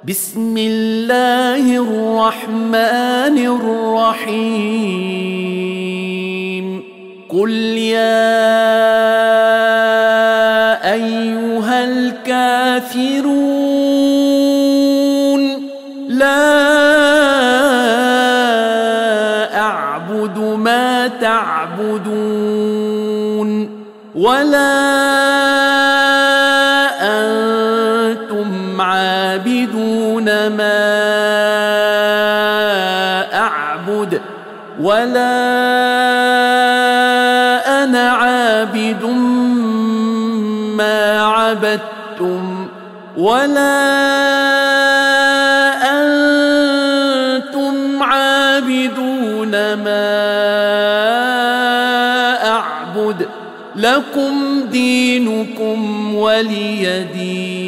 بسم الله الرحمن الرحيم قل يا أيها الكافرون لا أعبد ما تعبدون ولا أنتم عابدون ما أعبد ولا أنا عابد ما عبدتم ولا أنتم عابدون ما أعبد لكم دينكم ولي دين.